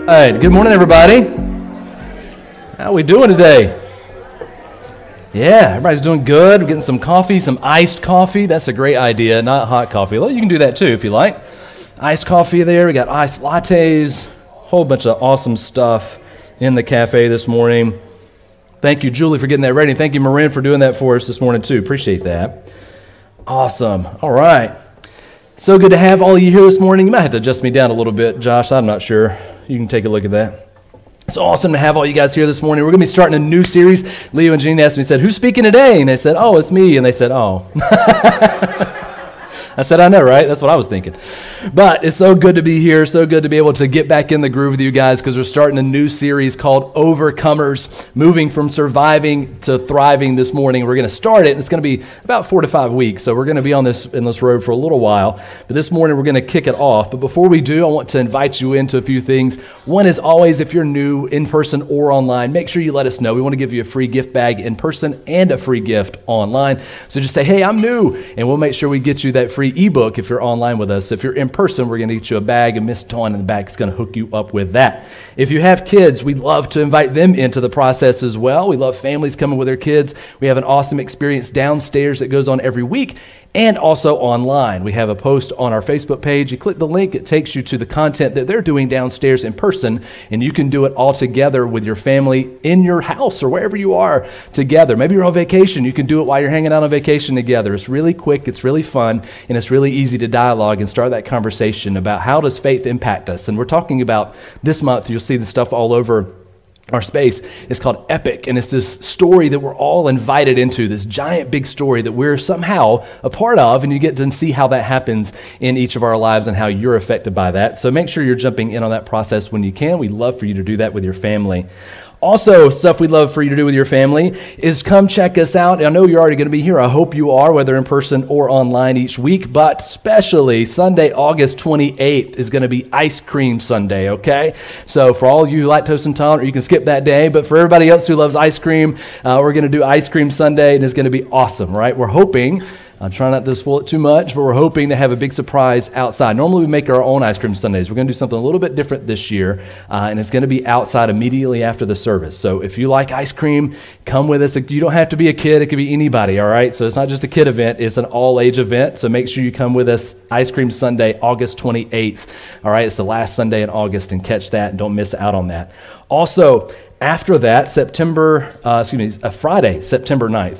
All right, good morning, everybody. How we doing today? Yeah, everybody's doing good. We're getting some coffee, some iced coffee. That's a great idea, not hot coffee. Well, you can do that too if you like. Iced coffee there. We got iced lattes, whole bunch of awesome stuff in the cafe this morning. Thank you, Julie, for getting that ready. Thank you, Marin, for doing that for us this morning too. Appreciate that. Awesome. All right. So good to have all of you here this morning. You might have to adjust me down a little bit, Josh. I'm not sure. You can take a look at that. It's awesome to have all you guys here this morning. We're going to be starting a new series. Leo and Jean asked me, said, "Who's speaking today?" And they said, "Oh, it's me." And they said, "Oh." I said, "I know, right?" That's what I was thinking. But it's so good to be here, so good to be able to get back in the groove with you guys, because we're starting a new series called Overcomers, moving from surviving to thriving this morning. We're going to start it, and it's going to be about 4 to 5 weeks, so we're going to be on this road for a little while. But this morning, we're going to kick it off. But before we do, I want to invite you into a few things. One is always, if you're new, in person or online, make sure you let us know. We want to give you a free gift bag in person and a free gift online. So just say, "Hey, I'm new," and we'll make sure we get you that free ebook if you're online with us. If you're in person, we're going to get you a bag, and Miss Dawn in the back is going to hook you up with that. If you have kids, we'd love to invite them into the process as well. We love families coming with their kids. We have an awesome experience downstairs that goes on every week, and also online. We have a post on our Facebook page. You click the link, it takes you to the content that they're doing downstairs in person, and you can do it all together with your family in your house or wherever you are together. Maybe you're on vacation. You can do it while you're hanging out on vacation together. It's really quick, it's really fun, and it's really easy to dialogue and start that conversation about how does faith impact us. And we're talking about this month, you'll see the stuff all over our space. It's called Epic, and it's this story that we're all invited into, this giant big story that we're somehow a part of, and you get to see how that happens in each of our lives and how you're affected by that. So make sure you're jumping in on that process when you can. We'd love for you to do that with your family. Also, stuff we'd love for you to do with your family is come check us out. I know you're already going to be here. I hope you are, whether in person or online each week, but especially Sunday, August 28th is going to be Ice Cream Sunday, okay? So for all you lactose intolerant, you can skip that day, but for everybody else who loves ice cream, we're going to do Ice Cream Sunday, and it's going to be awesome, right? We're hoping, I'm trying not to spoil it too much, but we're hoping to have a big surprise outside. Normally we make our own ice cream sundaes. We're going to do something a little bit different this year, and it's going to be outside immediately after the service. So if you like ice cream, come with us. You don't have to be a kid. It could be anybody, all right? So it's not just a kid event. It's an all-age event, so make sure you come with us Ice Cream Sunday, August 28th, all right? It's the last Sunday in August, and catch that, and don't miss out on that. Also, after that, Friday, September 9th,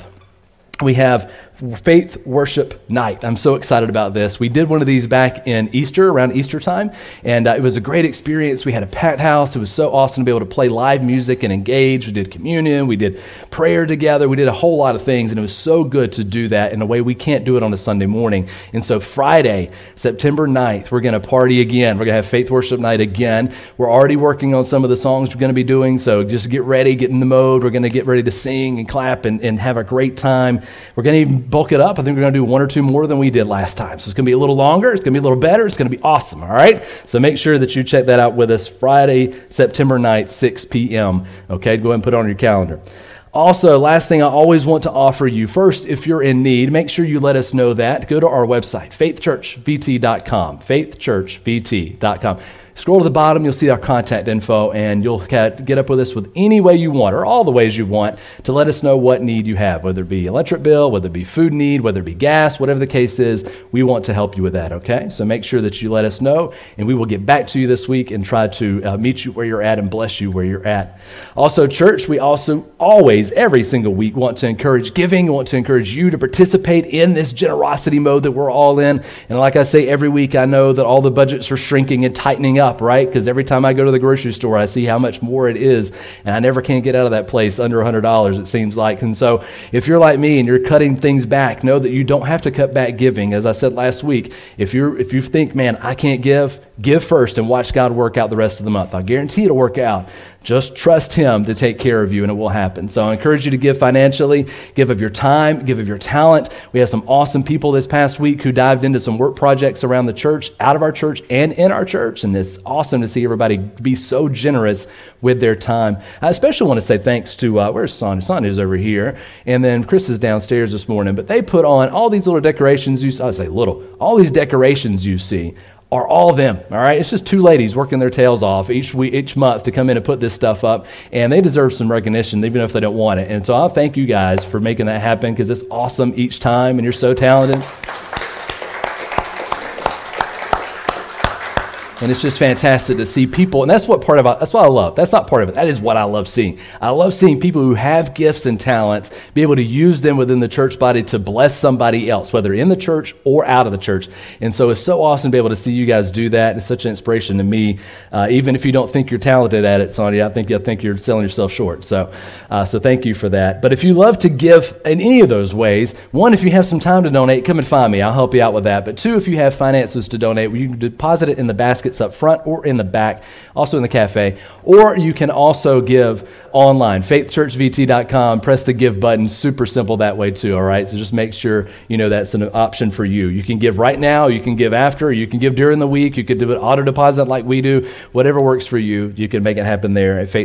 we have Faith Worship Night. I'm so excited about this. We did one of these back in Easter, around Easter time, and it was a great experience. We had a packed house. It was so awesome to be able to play live music and engage. We did communion. We did prayer together. We did a whole lot of things, and it was so good to do that in a way we can't do it on a Sunday morning. And so Friday, September 9th, we're going to party again. We're going to have Faith Worship Night again. We're already working on some of the songs we're going to be doing, so just get ready, get in the mode. We're going to get ready to sing and clap and have a great time. We're going to even bulk it up. I think we're going to do 1 or 2 more than we did last time. So it's going to be a little longer. It's going to be a little better. It's going to be awesome, all right? So make sure that you check that out with us Friday, September 9th, 6 p.m. Okay, go ahead and put it on your calendar. Also, last thing I always want to offer you, first, if you're in need, make sure you let us know that. Go to our website, faithchurchvt.com, faithchurchvt.com. Scroll to the bottom, you'll see our contact info, and you'll get up with us with any way you want, or all the ways you want, to let us know what need you have, whether it be electric bill, whether it be food need, whether it be gas, whatever the case is, we want to help you with that, okay? So make sure that you let us know, and we will get back to you this week and try to meet you where you're at and bless you where you're at. Also, church, we also always, every single week, want to encourage giving, want to encourage you to participate in this generosity mode that we're all in. And like I say every week, I know that all the budgets are shrinking and tightening up, right? Because every time I go to the grocery store, I see how much more it is, and I never can get out of that place under $100, it seems like. And so if you're like me and you're cutting things back, know that you don't have to cut back giving. As I said last week, if you think, man, I can't give first and watch God work out the rest of the month. I guarantee it'll work out. Just trust Him to take care of you, and it will happen. So I encourage you to give financially, give of your time, give of your talent. We have some awesome people this past week who dived into some work projects around the church, out of our church, and in our church, and it's awesome to see everybody be so generous with their time. I especially want to say thanks to, where's Sonia? Sonia's over here, and then Chris is downstairs this morning, but they put on all these little decorations, all these decorations you see are all them, all right? It's just two ladies working their tails off each month to come in and put this stuff up, and they deserve some recognition even if they don't want it. And so I'll thank you guys for making that happen because it's awesome each time, and you're so talented. And it's just fantastic to see people, and that's what I love. That's not part of it. That is what I love seeing. I love seeing people who have gifts and talents be able to use them within the church body to bless somebody else, whether in the church or out of the church. And so it's so awesome to be able to see you guys do that. It's such an inspiration to me. Even if you don't think you're talented at it, Sonia, I think you're selling yourself short. So thank you for that. But if you love to give in any of those ways, one, if you have some time to donate, come and find me. I'll help you out with that. But two, if you have finances to donate, you can deposit it in the baskets up front or in the back, also in the cafe, or you can also give online, faithchurchvt.com, press the give button, super simple that way too, all right? So just make sure you know that's an option for you. You can give right now, you can give after, you can give during the week, you could do an auto deposit like we do, whatever works for you, you can make it happen there at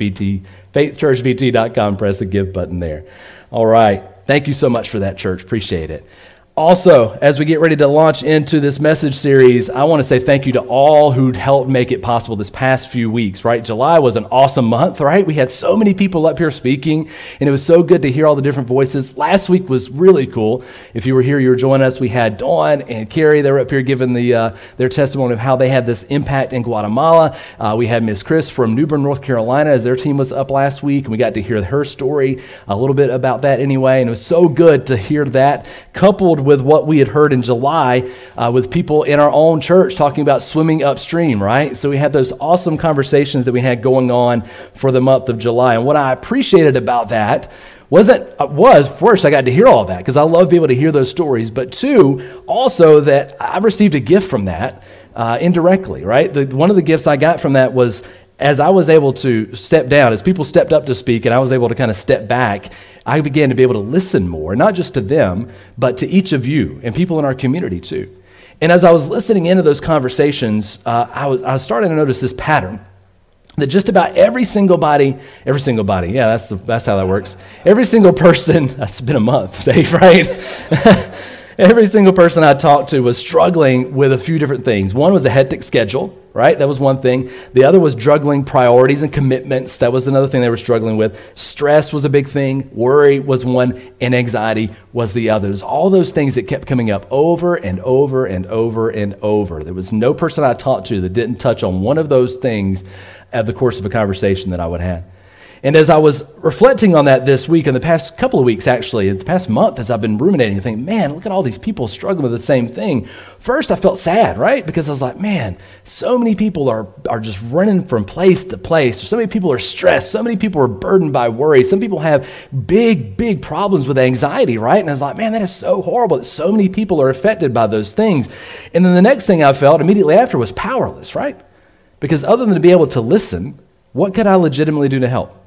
faithchurchvt.com, press the give button there. All right, thank you so much for that, church, appreciate it. Also, as we get ready to launch into this message series, I want to say thank you to all who helped make it possible this past few weeks, right? July was an awesome month, right? We had so many people up here speaking, and it was so good to hear all the different voices. Last week was really cool. If you were here, you were joining us. We had Dawn and Carrie. They were up here giving their testimony of how they had this impact in Guatemala. We had Miss Chris from New Bern, North Carolina, as their team was up last week, and we got to hear her story, a little bit about that anyway, and it was so good to hear that, coupled with what we had heard in July with people in our own church talking about swimming upstream, right? So we had those awesome conversations that we had going on for the month of July. And what I appreciated about that was first, I got to hear all of that because I love being able to hear those stories, but two, also that I received a gift from that indirectly, right? One of the gifts I got from that was as I was able to step down, as people stepped up to speak and I was able to kind of step back, I began to be able to listen more, not just to them, but to each of you and people in our community too. And as I was listening into those conversations, I was starting to notice this pattern that just about every single body, yeah, that's how that works. Every single person, that's been a month, Dave, right? Every single person I talked to was struggling with a few different things. One was a hectic schedule, right? That was one thing. The other was juggling priorities and commitments. That was another thing they were struggling with. Stress was a big thing. Worry was one, and anxiety was the others. All those things that kept coming up over and over and over and over. There was no person I talked to that didn't touch on one of those things at the course of a conversation that I would have. And as I was reflecting on that this week, in the past couple of weeks actually, in the past month, as I've been ruminating, thinking, man, look at all these people struggling with the same thing. First, I felt sad, right? Because I was like, man, so many people are just running from place to place. So many people are stressed. So many people are burdened by worry. Some people have big problems with anxiety, right? And I was like, man, that is so horrible that so many people are affected by those things. And then the next thing I felt immediately after was powerless, right? Because other than to be able to listen, what could I legitimately do to help?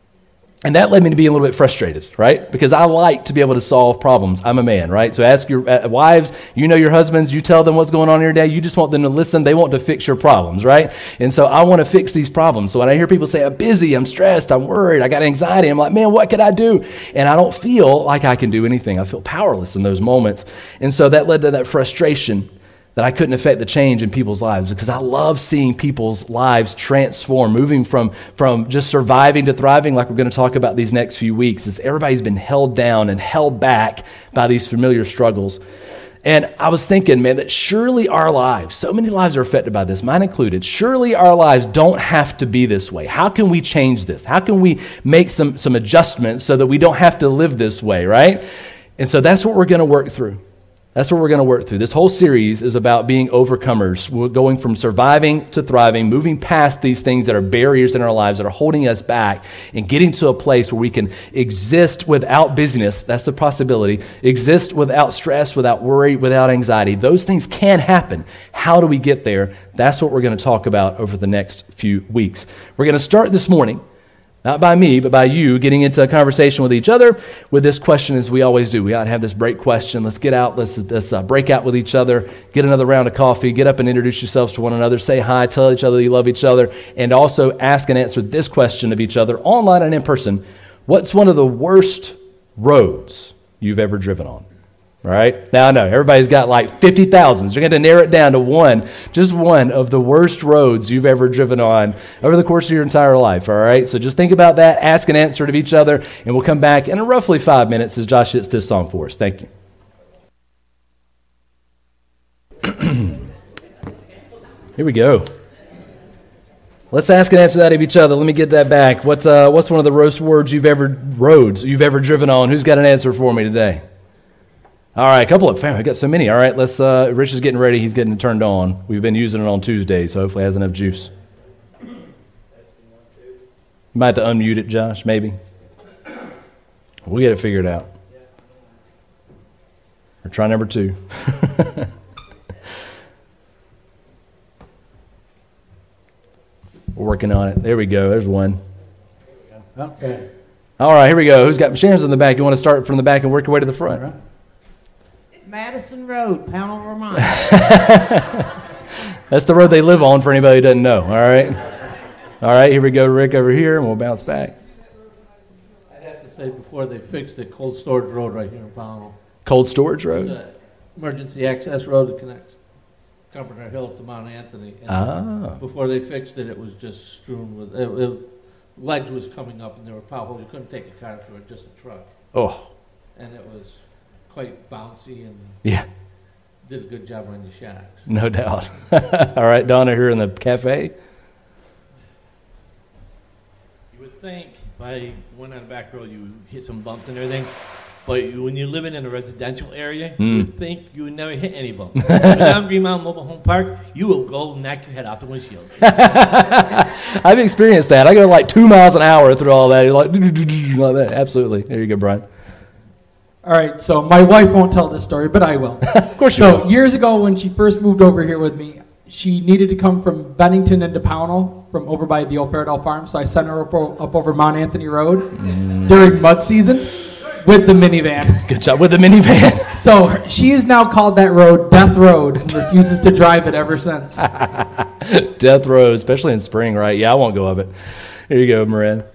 And that led me to be a little bit frustrated, right? Because I like to be able to solve problems. I'm a man, right? So ask your wives, you know your husbands, you tell them what's going on in your day. You just want them to listen. They want to fix your problems, right? And so I want to fix these problems. So when I hear people say, I'm busy, I'm stressed, I'm worried, I got anxiety, I'm like, man, what could I do? And I don't feel like I can do anything. I feel powerless in those moments. And so that led to that frustration that I couldn't affect the change in people's lives, because I love seeing people's lives transform, moving from just surviving to thriving, like we're going to talk about these next few weeks, as everybody's been held down and held back by these familiar struggles. And I was thinking, man, that surely our lives, so many lives are affected by this, mine included, surely our lives don't have to be this way. How can we change this? How can we make some adjustments so that we don't have to live this way, right? And so that's what we're going to work through. That's what we're going to work through. This whole series is about being overcomers. We're going from surviving to thriving, moving past these things that are barriers in our lives that are holding us back, and getting to a place where we can exist without busyness. That's the possibility. Exist without stress, without worry, without anxiety. Those things can happen. How do we get there? That's what we're going to talk about over the next few weeks. We're going to start this morning, not by me, but by you, getting into a conversation with each other with this question, as we always do. We got to have this break question. Let's get out. Let's break out with each other. Get another round of coffee. Get up and introduce yourselves to one another. Say hi. Tell each other you love each other. And also ask and answer this question of each other, online and in person. What's one of the worst roads you've ever driven on? All right? Now I know everybody's got like 50,000. So you're going to narrow it down to one, just one of the worst roads you've ever driven on over the course of your entire life. All right? So just think about that, ask and answer it of each other, and we'll come back in roughly 5 minutes as Josh hits this song for us. Thank you. Here we go. Let's ask and answer that of each other. Let me get that back. What's one of the roads you've ever driven on? Who's got an answer for me today? All right, a couple of family. I got so many. All right, let's. Rich is getting ready. He's getting it turned on. We've been using it on Tuesdays, so hopefully it has enough juice. You might have to unmute it, Josh. Maybe. We'll get it figured out. Or try number 2. We're working on it. There we go. There's one. Okay. All right, here we go. Who's got Sharon's in the back? You want to start from the back and work your way to the front? Right. Madison Road, Pownell, Vermont. That's the road they live on for anybody who doesn't know. All right. All right, here we go, Rick, over here, and we'll bounce back. I have to say, before they fixed it, Cold Storage Road right here in Pownell. Cold Storage Road? It's an emergency access road that connects Carpenter Hill to Mount Anthony. And before they fixed it, it was just strewn with ledge was coming up, and there were potholes. You couldn't take a car through it, just a truck. Oh. And it was quite bouncy and Yeah. did a good job on the shacks. No doubt. All right, Donna here in the cafe. You would think by going on the back road you hit some bumps and everything, but when you're living in a residential area, you would think you would never hit any bumps. But down Green Mountain Mobile Home Park, you will go knock your head off the windshield. I've experienced that. I go like 2 miles an hour through all that. You're like, like that. Absolutely. There you go, Brian. All right, so my wife won't tell this story, but I will. Of course you So will. years ago when she first moved over here with me, she needed to come from Bennington into Pownell from over by the old Paradell Farm, so I sent her up over Mount Anthony Road during mud season with the minivan. Good job with the minivan. So she has now called that road Death Road and refuses to drive it ever since. Death Road, especially in spring, right? Yeah, I won't go up it. Here you go, Moran.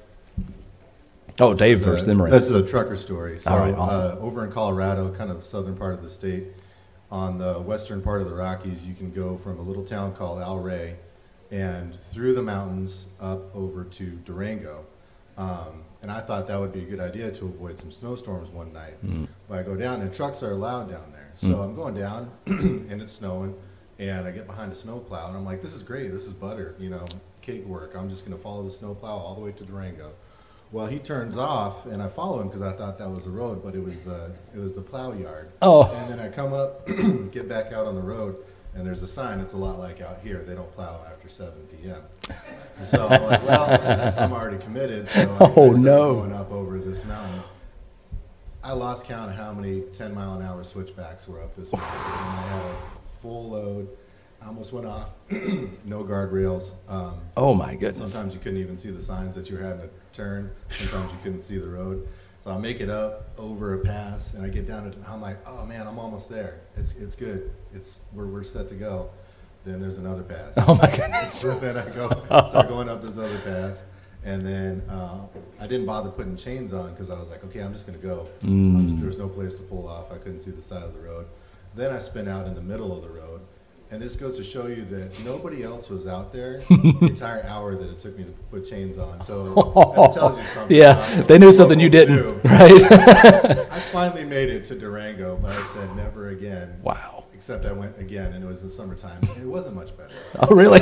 Oh, Dave first, then Moran. This is a trucker story. So, All right, awesome. Over in Colorado, kind of southern part of the state, on the western part of the Rockies, you can go from a little town called El Rey and through the mountains up over to Durango. And I thought that would be a good idea to avoid some snowstorms one night. But I go down, and trucks are allowed down there. So I'm going down, and it's snowing, and I get behind a snowplow, and I'm like, this is great. This is butter, cake work. I'm just going to follow the snowplow all the way to Durango. Well, he turns off, and I follow him because I thought that was the road, but it was the plow yard. Oh. And then I come up, get back out on the road, and there's a sign. It's a lot like out here. They don't plow after 7 p.m. So I'm like, well, I'm already committed, so I started going up over this mountain. I lost count of how many 10-mile-an-hour switchbacks were up this mountain, and I had a full load. I almost went off. No guardrails. Oh my goodness. Sometimes you couldn't even see the signs that you were having to turn. Sometimes you couldn't see the road. So I make it up over a pass, and I get down to. I'm like, oh man, I'm almost there. It's good. We're set to go. Then there's another pass. Oh my goodness. So then I start going up this other pass, and then I didn't bother putting chains on because I was like, okay, I'm just gonna go. There's no place to pull off. I couldn't see the side of the road. Then I spin out in the middle of the road. And this goes to show you that nobody else was out there the entire hour that it took me to put chains on. So that tells you something. Yeah, they knew something you didn't, right? I finally made it to Durango, but I said never again. Wow. Except I went again, and it was in the summertime, and it wasn't much better. Oh, really?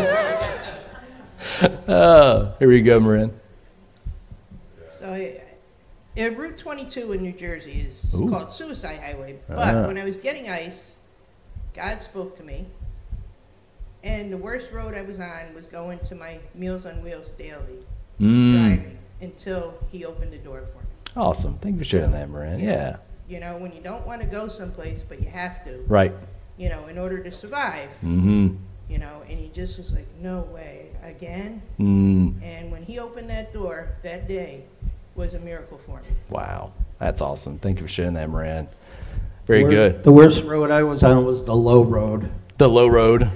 Here we go, Marin. So, Route 22 in New Jersey is called Suicide Highway. But when I was getting ice, God spoke to me. And the worst road I was on was going to my Meals on Wheels daily, driving, until he opened the door for me. Awesome. Thank you for sharing that, Moran. Yeah. When you don't want to go someplace, but you have to. Right. In order to survive. Mm-hmm. And he just was like, no way, again? And when he opened that door that day, was a miracle for me. Wow. That's awesome. Thank you for sharing that, Moran. Very good. The worst road I was on was the low road. The low road.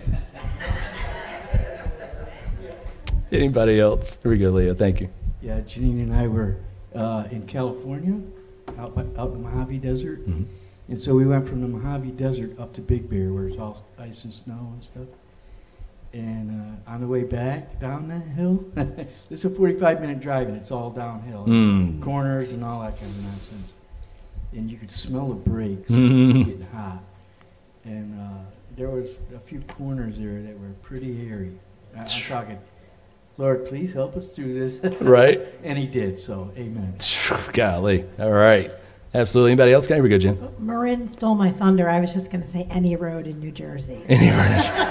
Anybody else? Here we go, Leo. Thank you. Yeah, Janine and I were in California, out in the Mojave Desert, And so we went from the Mojave Desert up to Big Bear, where it's all ice and snow and stuff. And on the way back down that hill, it's a 45-minute drive, and it's all downhill. Corners and all that kind of nonsense. And you could smell the brakes getting hot. And there was a few corners there that were pretty hairy. I'm talking, Lord, please help us through this. Right. And he did, so amen. Golly. All right. Absolutely. Anybody else? Here we go, Jen. Marin stole my thunder. I was just going to say any road in New Jersey. Any road.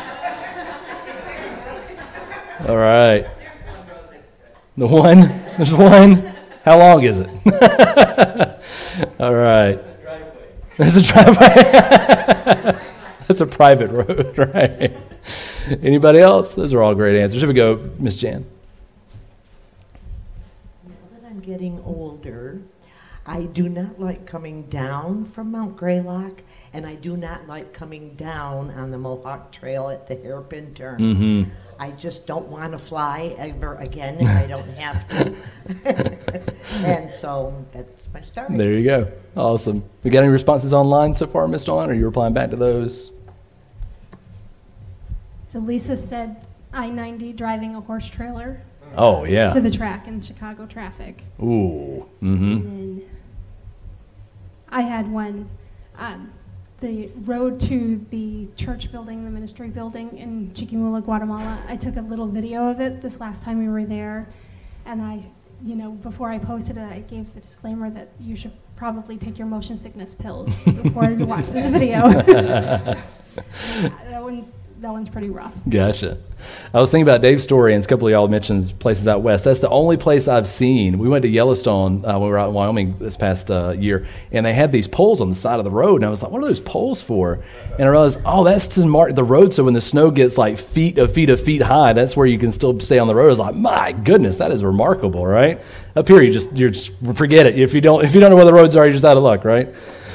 All right. The one? There's one? How long is it? All right. That's a driveway. That's a private road, right? Anybody else? Those are all great answers. Here we go, Miss Jan. Now that I'm getting older, I do not like coming down from Mount Greylock, and I do not like coming down on the Mohawk Trail at the hairpin turn. Mm-hmm. I just don't want to fly ever again if I don't have to. And so that's my story. There you go. Awesome. We got any responses online so far, Miss Dawn? Or are you replying back to those? So Lisa said I-90 driving a horse trailer. Oh, yeah. To the track in Chicago traffic. Ooh. Mm-hmm. And then I had one. The road to the church building, the ministry building in Chiquimula, Guatemala, I took a little video of it this last time we were there. And I, before I posted it, I gave the disclaimer that you should probably take your motion sickness pills before you watch this video. That one's pretty rough. Gotcha. I was thinking about Dave's story, and a couple of y'all mentioned places out west. That's the only place I've seen. We went to Yellowstone when we were out in Wyoming this past year, and they had these poles on the side of the road, and I was like, what are those poles for? And I realized, that's to mark the road, so when the snow gets like feet high, that's where you can still stay on the road. I was like, my goodness, that is remarkable, right? Up here, you just forget it. If you don't know where the roads are, you're just out of luck, right?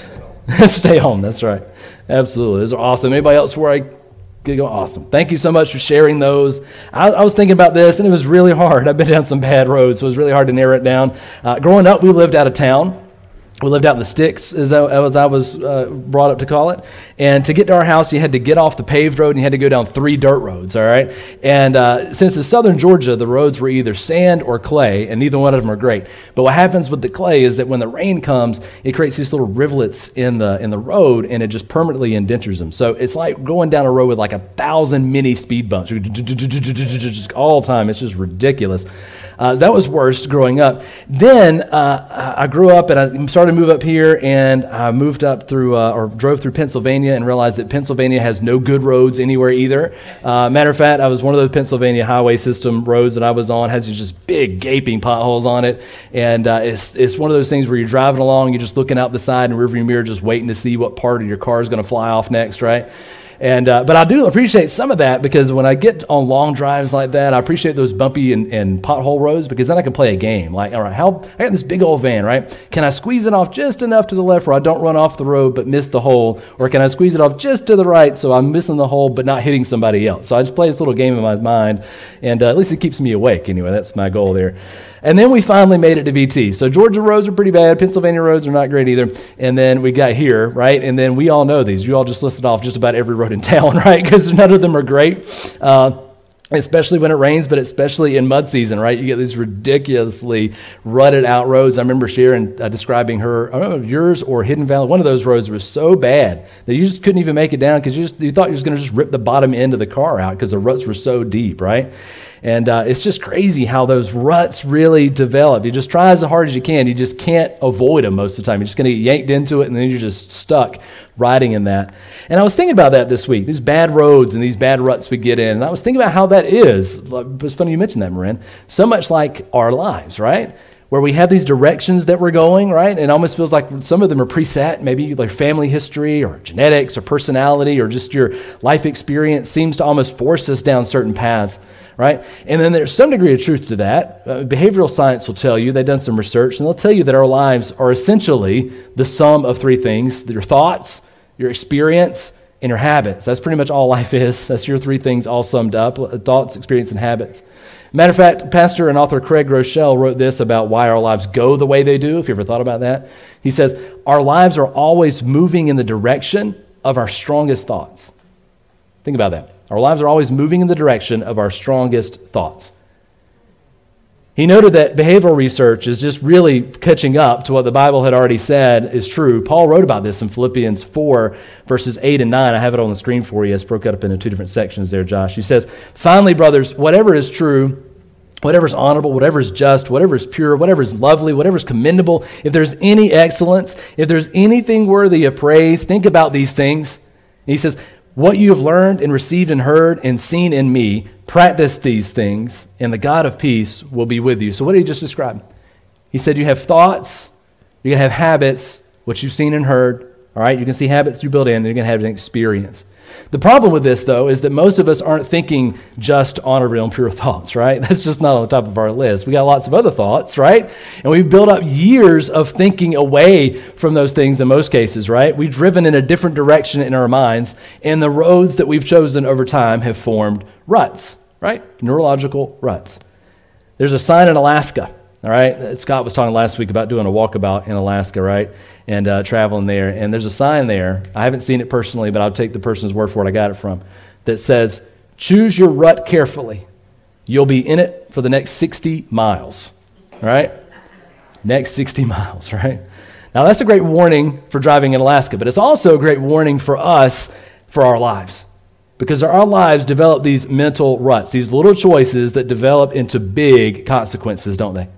Stay home, that's right. Absolutely. Those are awesome. Anybody else before I go? Awesome. Thank you so much for sharing those. I was thinking about this, and it was really hard. I've been down some bad roads, so it was really hard to narrow it down. Growing up, we lived out of town. We lived out in the sticks, as I was brought up to call it. And to get to our house, you had to get off the paved road, and you had to go down 3 dirt roads, all right? And since it's southern Georgia, the roads were either sand or clay, and neither one of them are great. But what happens with the clay is that when the rain comes, it creates these little rivulets in the road, and it just permanently indentures them. So it's like going down a road with like 1,000 mini speed bumps, just all the time. It's just ridiculous. That was worse growing up. Then I grew up, and I started to move up here, and I moved up through, or drove through Pennsylvania, and realized that Pennsylvania has no good roads anywhere either. Matter of fact, I was one of those Pennsylvania highway system roads that I was on, has just big gaping potholes on it, and it's one of those things where you're driving along, you're just looking out the side in the rearview mirror, just waiting to see what part of your car is going to fly off next, right? And but I do appreciate some of that, because when I get on long drives like that, I appreciate those bumpy and pothole roads, because then I can play a game. Like, all right, I got this big old van, right? Can I squeeze it off just enough to the left where I don't run off the road but miss the hole? Or can I squeeze it off just to the right so I'm missing the hole but not hitting somebody else? So I just play this little game in my mind, and at least it keeps me awake anyway. That's my goal there. And then we finally made it to VT. So Georgia roads are pretty bad. Pennsylvania roads are not great either. And then we got here, right? And then we all know these. You all just listed off just about every road in town, right? Because none of them are great, especially when it rains, but especially in mud season, right? You get these ridiculously rutted out roads. I remember Sharon describing her, I don't know if yours or Hidden Valley, one of those roads was so bad that you just couldn't even make it down, because you thought you were going to just rip the bottom end of the car out because the ruts were so deep, right? And it's just crazy how those ruts really develop. You just try as hard as you can. You just can't avoid them most of the time. You're just going to get yanked into it, and then you're just stuck riding in that. And I was thinking about that this week, these bad roads and these bad ruts we get in. And I was thinking about how that is. It was funny you mentioned that, Marin. So much like our lives, right? Where we have these directions that we're going, right? And it almost feels like some of them are preset, maybe like family history or genetics or personality or just your life experience seems to almost force us down certain paths, right? And then there's some degree of truth to that. Behavioral science will tell you, they've done some research, and they'll tell you that our lives are essentially the sum of 3 things: your thoughts, your experience, and your habits. That's pretty much all life is. That's your three things all summed up: thoughts, experience, and habits. Matter of fact, pastor and author Craig Rochelle wrote this about why our lives go the way they do, if you ever thought about that. He says, our lives are always moving in the direction of our strongest thoughts. Think about that. Our lives are always moving in the direction of our strongest thoughts. He noted that behavioral research is just really catching up to what the Bible had already said is true. Paul wrote about this in Philippians 4, verses 8 and 9. I have it on the screen for you. It's broken up into two different sections there, Josh. He says, finally, brothers, whatever is true, whatever is honorable, whatever is just, whatever is pure, whatever is lovely, whatever is commendable, if there's any excellence, if there's anything worthy of praise, think about these things. And he says, what you have learned and received and heard and seen in me, practice these things, and the God of peace will be with you. So what did he just describe? He said you have thoughts, you're going to have habits, what you've seen and heard. All right, you can see habits you build in, and you're going to have an experience. The problem with this, though, is that most of us aren't thinking just honorable and pure thoughts, right? That's just not on the top of our list. We got lots of other thoughts, right? And we've built up years of thinking away from those things in most cases, right? We've driven in a different direction in our minds, and the roads that we've chosen over time have formed ruts, right? Neurological ruts. There's a sign in Alaska, all right? Scott was talking last week about doing a walkabout in Alaska, right? And traveling there. And there's a sign there. I haven't seen it personally, but I'll take the person's word for it I got it from, that says, choose your rut carefully. You'll be in it for the next 60 miles, right? Next 60 miles, right? Now, that's a great warning for driving in Alaska, but it's also a great warning for us for our lives. Because our lives develop these mental ruts, these little choices that develop into big consequences, don't they?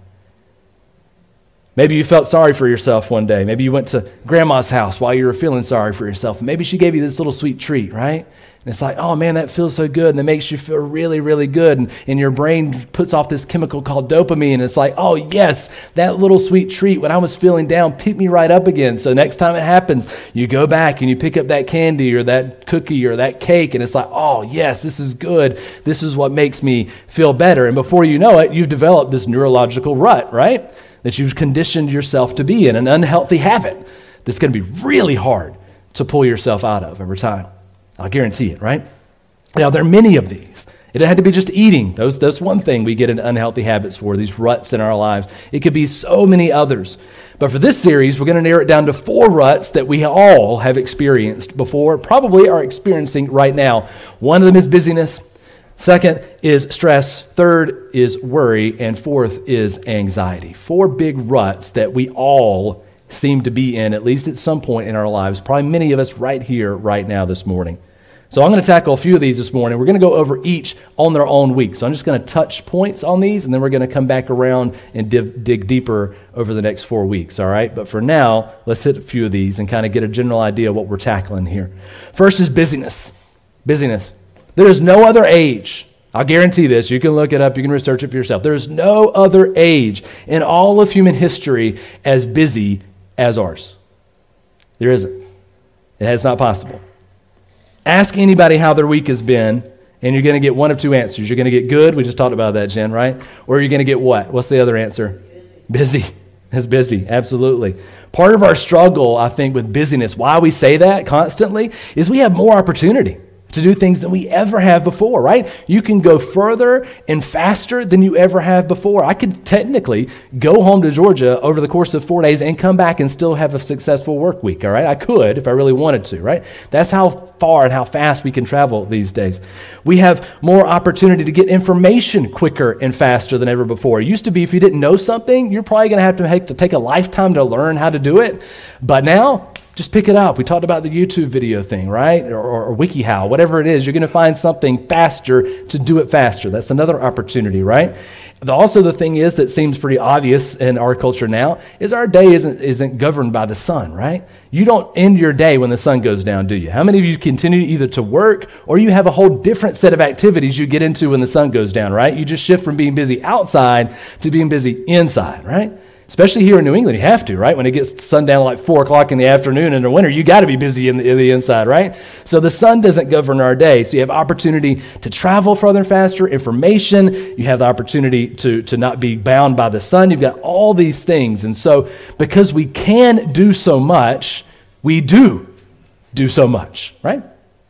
Maybe you felt sorry for yourself one day. Maybe you went to grandma's house while you were feeling sorry for yourself. Maybe she gave you this little sweet treat, right? And it's like, oh man, that feels so good. And it makes you feel really, really good. And your brain puts off this chemical called dopamine. And it's like, oh yes, that little sweet treat when I was feeling down picked me right up again. So next time it happens, you go back and you pick up that candy or that cookie or that cake. And it's like, oh yes, this is good. This is what makes me feel better. And before you know it, you've developed this neurological rut, right? That you've conditioned yourself to be in, an unhealthy habit that's going to be really hard to pull yourself out of over time. I'll guarantee it, right? Now, there are many of these. It had to be just eating. That's one thing we get into unhealthy habits for, these ruts in our lives. It could be so many others. But for this series, we're going to narrow it down to 4 ruts that we all have experienced before, probably are experiencing right now. One of them is busyness. Second is stress. Third is worry. And fourth is anxiety. 4 big ruts that we all seem to be in, at least at some point in our lives. Probably many of us right here, right now this morning. So I'm going to tackle a few of these this morning. We're going to go over each on their own week. So I'm just going to touch points on these, and then we're going to come back around and dig deeper over the next 4 weeks, all right? But for now, let's hit a few of these and kind of get a general idea of what we're tackling here. First is busyness. Busyness. There is no other age, I'll guarantee this, you can look it up, you can research it for yourself. There is no other age in all of human history as busy as ours. There isn't. It's not possible. Ask anybody how their week has been, and you're going to get one of 2 answers. You're going to get good, we just talked about that, Jen, right? Or you're going to get what? What's the other answer? Busy. It's busy, absolutely. Part of our struggle, I think, with busyness, why we say that constantly, is we have more opportunity to do things than we ever have before, right? You can go further and faster than you ever have before. I could technically go home to Georgia over the course of 4 days and come back and still have a successful work week, all right? I could if I really wanted to, right? That's how far and how fast we can travel these days. We have more opportunity to get information quicker and faster than ever before. It used to be if you didn't know something, you're probably going to have to take a lifetime to learn how to do it. But now, just pick it up. We talked about the YouTube video thing, right? Or WikiHow, whatever it is. You're going to find something faster to do it faster. That's another opportunity, right? Also, the thing is that seems pretty obvious in our culture now is our day isn't governed by the sun, right? You don't end your day when the sun goes down, do you? How many of you continue either to work or you have a whole different set of activities you get into when the sun goes down, right? You just shift from being busy outside to being busy inside, right? Especially here in New England, you have to, right? When it gets sundown like 4 o'clock in the afternoon in the winter, you got to be busy in the inside, right? So the sun doesn't govern our day. So you have opportunity to travel further and faster, information. You have the opportunity to not be bound by the sun. You've got all these things. And so because we can do so much, we do so much, right?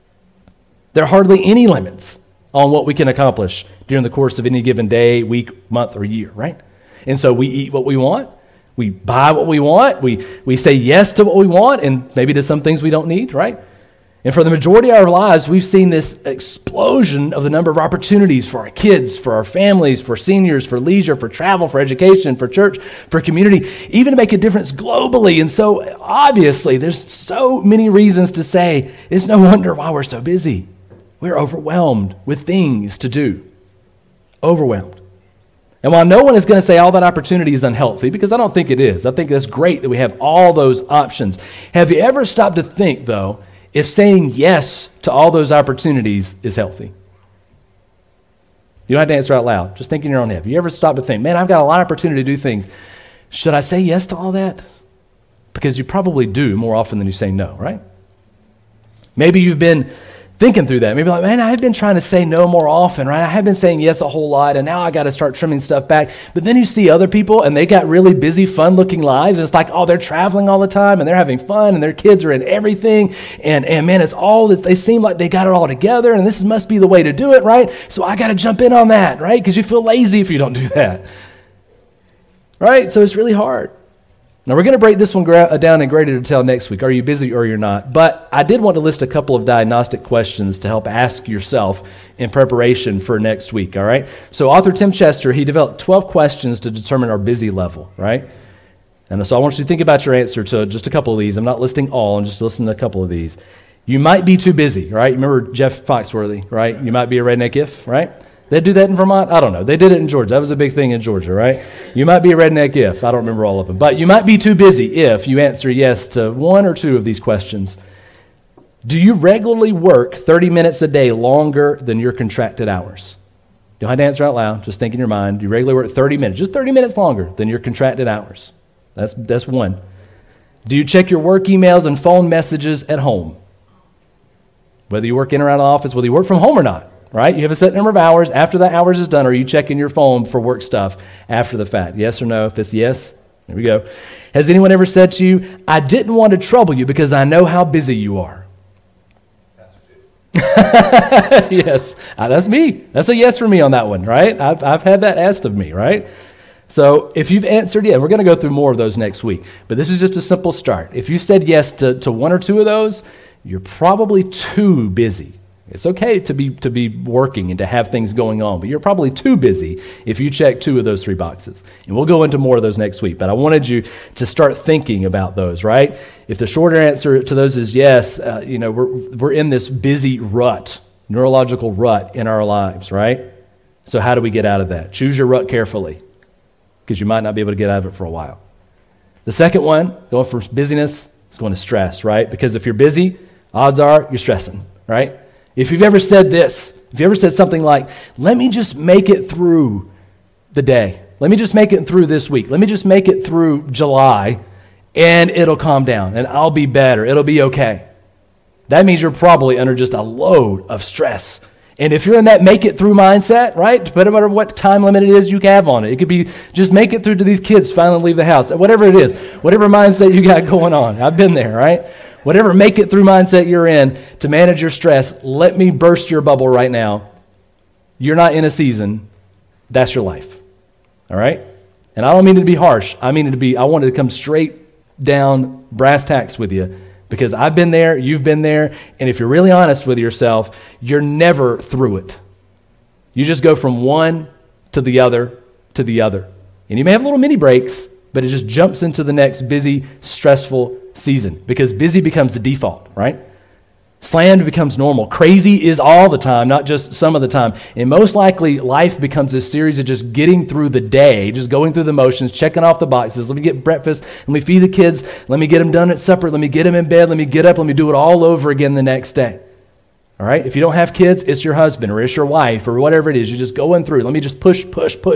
There are hardly any limits on what we can accomplish during the course of any given day, week, month, or year, right? And so we eat what we want. We buy what we want. We say yes to what we want and maybe to some things we don't need, right? And for the majority of our lives, we've seen this explosion of the number of opportunities for our kids, for our families, for seniors, for leisure, for travel, for education, for church, for community, even to make a difference globally. And so obviously, there's so many reasons to say it's no wonder why we're so busy. We're overwhelmed with things to do. Overwhelmed. And while no one is going to say all that opportunity is unhealthy, because I don't think it is. I think that's great that we have all those options. Have you ever stopped to think, though, if saying yes to all those opportunities is healthy? You don't have to answer out loud. Just think in your own head. Have you ever stopped to think, man, I've got a lot of opportunity to do things. Should I say yes to all that? Because you probably do more often than you say no, right? Maybe you've been thinking through that. Maybe like, man, I've been trying to say no more often, right? I have been saying yes a whole lot, and now I got to start trimming stuff back. But then you see other people, and they got really busy, fun-looking lives, and it's like, oh, they're traveling all the time, and they're having fun, and their kids are in everything, and man, it's all, they seem like they got it all together, and this must be the way to do it, right? So I got to jump in on that, right? Because you feel lazy if you don't do that, right? So it's really hard. Now, we're going to break this one down in greater detail next week. Are you busy or you're not? But I did want to list a couple of diagnostic questions to help ask yourself in preparation for next week, all right? So author Tim Chester, he developed 12 questions to determine our busy level, right? And so I want you to think about your answer to just a couple of these. I'm not listing all, I'm just listing a couple of these. You might be too busy, right? Remember Jeff Foxworthy, right? You might be a redneck if, right? They do that in Vermont? I don't know. They did it in Georgia. That was a big thing in Georgia, right? You might be a redneck if. I don't remember all of them. But you might be too busy if you answer yes to one or two of these questions. Do you regularly work 30 minutes a day longer than your contracted hours? You don't have to answer out loud. Just think in your mind. Do you regularly work 30 minutes? Just 30 minutes longer than your contracted hours. That's one. Do you check your work emails and phone messages at home? Whether you work in or out of the office, whether you work from home or not. Right? You have a set number of hours. After that hours is done, are you checking your phone for work stuff after the fact? Yes or no? If it's yes, there we go. Has anyone ever said to you, I didn't want to trouble you because I know how busy you are? Yes, that's me. That's a yes for me on that one, right? I've had that asked of me, right? So if you've answered yes, we're going to go through more of those next week, but this is just a simple start. If you said yes to one or two of those, you're probably too busy. It's okay to be working and to have things going on, but you're probably too busy if you check two of those three boxes. And we'll go into more of those next week, but I wanted you to start thinking about those, right? If the shorter answer to those is yes, we're in this busy rut, neurological rut in our lives, right? So how do we get out of that? Choose your rut carefully, because you might not be able to get out of it for a while. The second one, going from busyness, is going to stress, right? Because if you're busy, odds are you're stressing, right? If you've ever said this, if you ever said something like, let me just make it through the day. Let me just make it through this week. Let me just make it through July, and it'll calm down, and I'll be better. It'll be okay. That means you're probably under just a load of stress. And if you're in that make it through mindset, right, no matter what time limit it is you have on it, it could be just make it through to these kids finally leave the house, whatever it is, whatever mindset you got going on. I've been there, right? Whatever make it through mindset you're in to manage your stress, let me burst your bubble right now. You're not in a season. That's your life. All right? And I don't mean it to be harsh. I wanted to come straight down brass tacks with you because I've been there, you've been there, and if you're really honest with yourself, you're never through it. You just go from one to the other to the other. And you may have little mini breaks, but it just jumps into the next busy, stressful season because busy becomes the default, right? Slammed becomes normal. Crazy is all the time, not just some of the time. And most likely, life becomes a series of just getting through the day, just going through the motions, checking off the boxes. Let me get breakfast. Let me feed the kids. Let me get them done at supper. Let me get them in bed. Let me get up. Let me do it all over again the next day. All right? If you don't have kids, it's your husband or it's your wife or whatever it is. You're just going through. Let me just push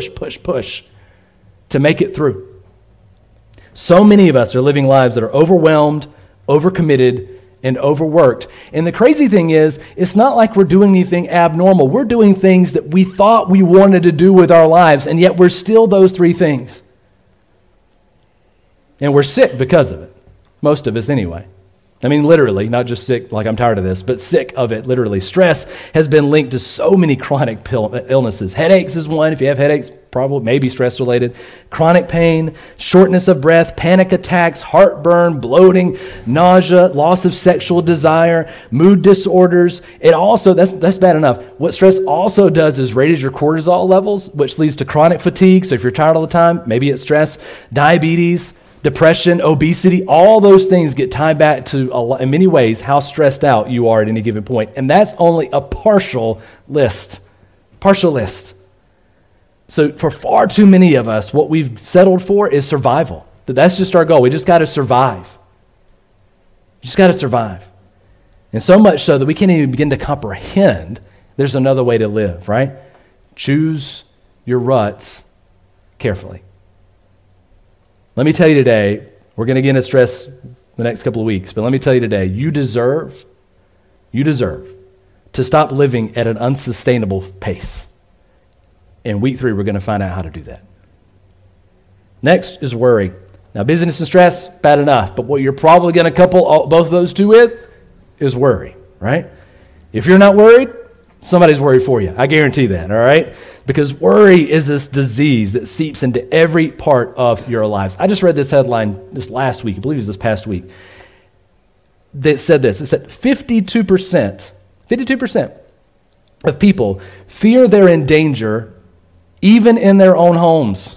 to make it through. So many of us are living lives that are overwhelmed, overcommitted, and overworked. And the crazy thing is, it's not like we're doing anything abnormal. We're doing things that we thought we wanted to do with our lives, and yet we're still those three things. And we're sick because of it. Most of us anyway. I mean, literally, not just sick, like I'm tired of this, but sick of it, literally. Stress has been linked to so many chronic illnesses. Headaches is one. If you have headaches, probably, maybe stress-related. Chronic pain, shortness of breath, panic attacks, heartburn, bloating, nausea, loss of sexual desire, mood disorders. It also, that's bad enough. What stress also does is raises your cortisol levels, which leads to chronic fatigue. So if you're tired all the time, maybe it's stress, diabetes, depression, obesity, all those things get tied back to, in many ways, how stressed out you are at any given point. And that's only a partial list. Partial list. So for far too many of us, what we've settled for is survival. That's just our goal. We just got to survive. You just got to survive. And so much so that we can't even begin to comprehend there's another way to live, right? Choose your ruts carefully. Let me tell you today, we're going to get into stress the next couple of weeks, but let me tell you today, you deserve to stop living at an unsustainable pace. In week 3, we're going to find out how to do that. Next is worry. Now, busyness and stress, bad enough, but what you're probably going to couple both of those two with is worry, right? If you're not worried, somebody's worried for you. I guarantee that, all right? Because worry is this disease that seeps into every part of your lives. I just read this headline just last week, I believe it was this past week, that said this. It said 52% of people fear they're in danger even in their own homes.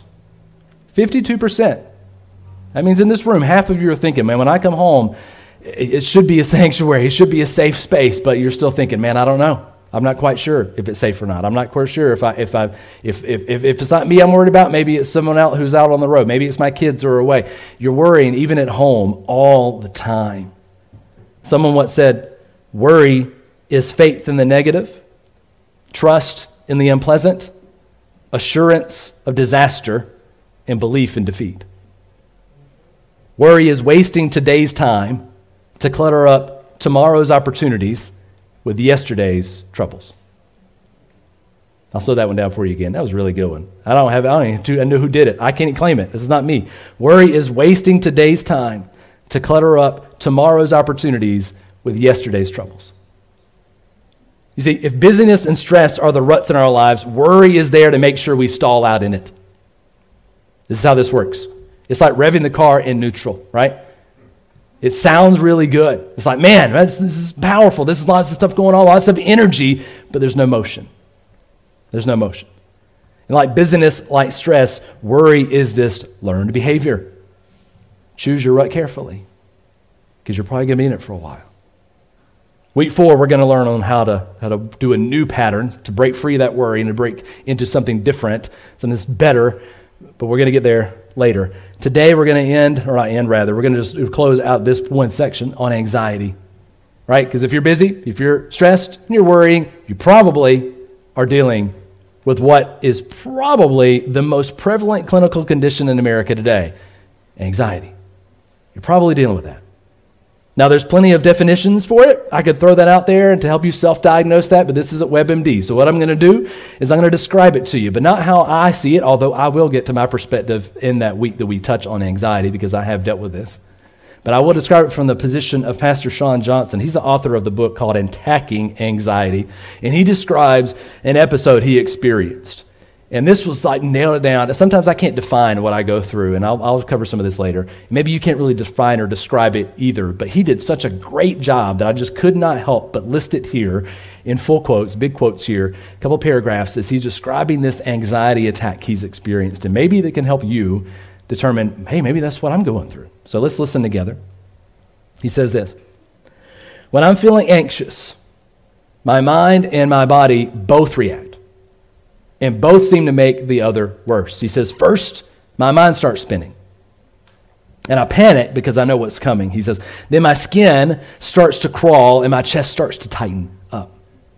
52%. That means in this room, half of you are thinking, man, when I come home, it should be a sanctuary, it should be a safe space, but you're still thinking, man, I don't know. I'm not quite sure if it's safe or not. I'm not quite sure if it's not me I'm worried about, maybe it's someone else who's out on the road. Maybe it's my kids who are away. You're worrying even at home all the time. Someone once said, worry is faith in the negative, trust in the unpleasant, assurance of disaster, and belief in defeat. Worry is wasting today's time to clutter up tomorrow's opportunities with yesterday's troubles. I'll slow that one down for you again. That was a really good one. I know who did it. I can't claim it. This is not me. Worry is wasting today's time to clutter up tomorrow's opportunities with yesterday's troubles. You see, if busyness and stress are the ruts in our lives, worry is there to make sure we stall out in it. This is how this works. It's like revving the car in neutral, right? It sounds really good. It's like, man, this is powerful. This is lots of stuff going on, lots of energy, but there's no motion. There's no motion. And like busyness, like stress, worry is this learned behavior. Choose your rut carefully, because you're probably going to be in it for a while. Week 4, we're going to learn on how to do a new pattern, to break free of that worry and to break into something different, something that's better, but we're going to get there later. Today we're going to we're going to just close out this one section on anxiety, right? Because if you're busy, if you're stressed, and you're worrying, you probably are dealing with what is probably the most prevalent clinical condition in America today, anxiety. You're probably dealing with that. Now, there's plenty of definitions for it. I could throw that out there and to help you self-diagnose that, but this isn't WebMD. So what I'm going to do is I'm going to describe it to you, but not how I see it, although I will get to my perspective in that week that we touch on anxiety because I have dealt with this. But I will describe it from the position of Pastor Sean Johnson. He's the author of the book called Attacking Anxiety, and he describes an episode he experienced. And this was like nailed it down. Sometimes I can't define what I go through, and I'll cover some of this later. Maybe you can't really define or describe it either, but he did such a great job that I just could not help but list it here in full quotes, big quotes here, a couple paragraphs as he's describing this anxiety attack he's experienced. And maybe that can help you determine, hey, maybe that's what I'm going through. So let's listen together. He says this: when I'm feeling anxious, my mind and my body both react. And both seem to make the other worse. He says, first, my mind starts spinning. And I panic because I know what's coming. He says, then my skin starts to crawl and my chest starts to tighten up.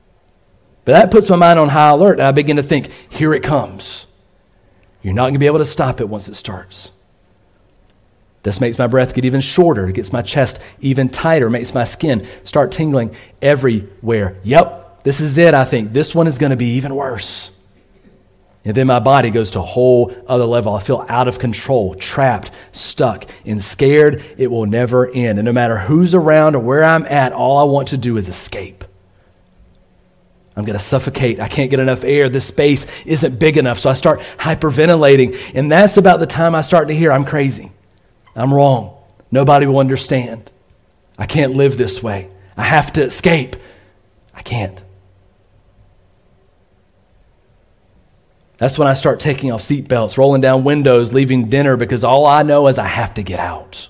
But that puts my mind on high alert, and I begin to think, here it comes. You're not going to be able to stop it once it starts. This makes my breath get even shorter. It gets my chest even tighter, makes my skin start tingling everywhere. Yep, this is it, I think. This one is going to be even worse. And then my body goes to a whole other level. I feel out of control, trapped, stuck, and scared it will never end. And no matter who's around or where I'm at, all I want to do is escape. I'm going to suffocate. I can't get enough air. This space isn't big enough. So I start hyperventilating. And that's about the time I start to hear I'm crazy. I'm wrong. Nobody will understand. I can't live this way. I have to escape. I can't. That's when I start taking off seatbelts, rolling down windows, leaving dinner, because all I know is I have to get out.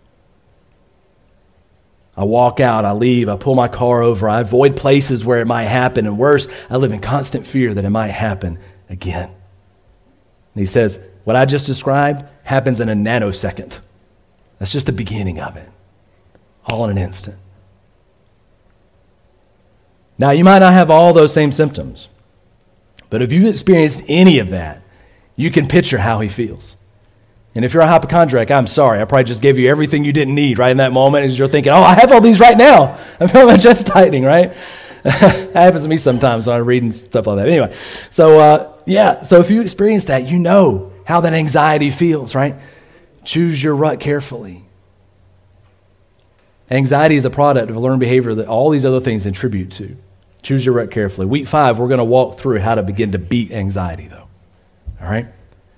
I walk out, I leave, I pull my car over, I avoid places where it might happen, and worse, I live in constant fear that it might happen again. And he says, what I just described happens in a nanosecond. That's just the beginning of it, all in an instant. Now, you might not have all those same symptoms, but if you've experienced any of that, you can picture how he feels. And if you're a hypochondriac, I'm sorry. I probably just gave you everything you didn't need right in that moment as you're thinking, oh, I have all these right now. I feel my chest tightening, right? That happens to me sometimes when I'm reading stuff like that. Anyway, so if you experience that, you know how that anxiety feels, right? Choose your rut carefully. Anxiety is a product of a learned behavior that all these other things contribute to. Choose your rut carefully. Week 5, we're going to walk through how to begin to beat anxiety, though. All right?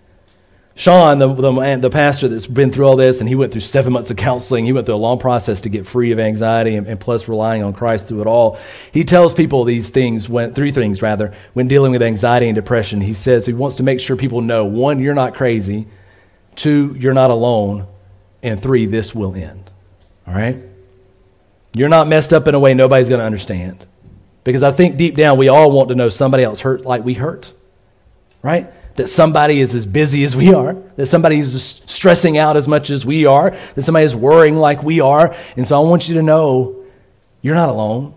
Sean, the pastor that's been through all this, and he went through 7 months of counseling. He went through a long process to get free of anxiety and plus relying on Christ through it all. He tells people these things, 3 things rather, when dealing with anxiety and depression. He says he wants to make sure people know, 1, you're not crazy. 2, you're not alone. And 3, this will end. All right? You're not messed up in a way nobody's going to understand. Because I think deep down we all want to know somebody else hurt like we hurt, right? That somebody is as busy as we are, that somebody is stressing out as much as we are, that somebody is worrying like we are. And so I want you to know you're not alone.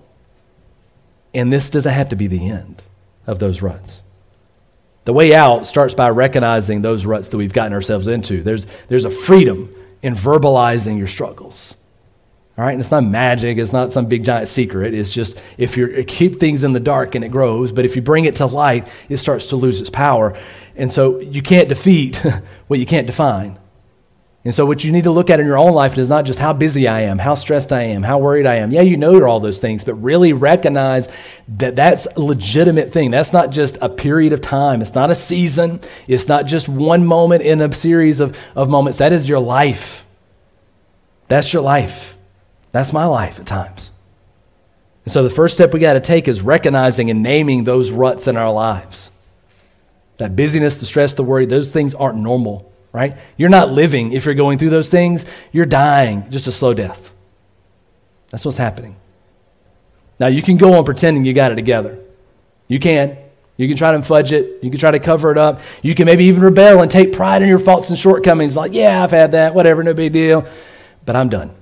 And this doesn't have to be the end of those ruts. The way out starts by recognizing those ruts that we've gotten ourselves into. There's a freedom in verbalizing your struggles. All right, and it's not magic. It's not some big giant secret. It's just if you keep things in the dark and it grows, but if you bring it to light, it starts to lose its power. And so you can't defeat what you can't define. And so what you need to look at in your own life is not just how busy I am, how stressed I am, how worried I am. Yeah, you know all those things, but really recognize that that's a legitimate thing. That's not just a period of time. It's not a season. It's not just one moment in a series of moments. That is your life. That's your life. That's my life at times. And so the first step we got to take is recognizing and naming those ruts in our lives. That busyness, the stress, the worry, those things aren't normal, right? You're not living if you're going through those things. You're dying, just a slow death. That's what's happening. Now, you can go on pretending you got it together. You can. You can try to fudge it. You can try to cover it up. You can maybe even rebel and take pride in your faults and shortcomings. Like, yeah, I've had that, whatever, no big deal. But I'm done.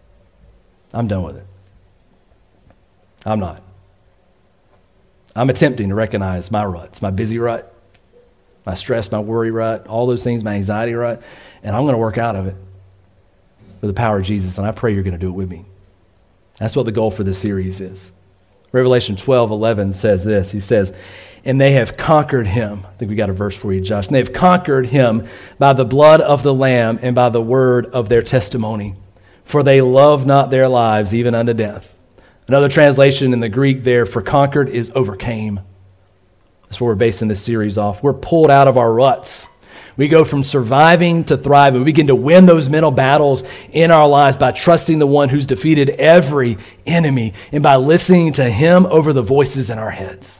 I'm done with it. I'm not. I'm attempting to recognize my ruts, my busy rut, my stress, my worry rut, all those things, my anxiety rut, and I'm going to work out of it with the power of Jesus, and I pray you're going to do it with me. That's what the goal for this series is. Revelation 12:11 says this. He says, and they have conquered him. I think we got a verse for you, Josh. And they have conquered him by the blood of the Lamb and by the word of their testimony. For they love not their lives even unto death. Another translation in the Greek there for conquered is overcame. That's what we're basing this series off. We're pulled out of our ruts. We go from surviving to thriving. We begin to win those mental battles in our lives by trusting the one who's defeated every enemy and by listening to him over the voices in our heads.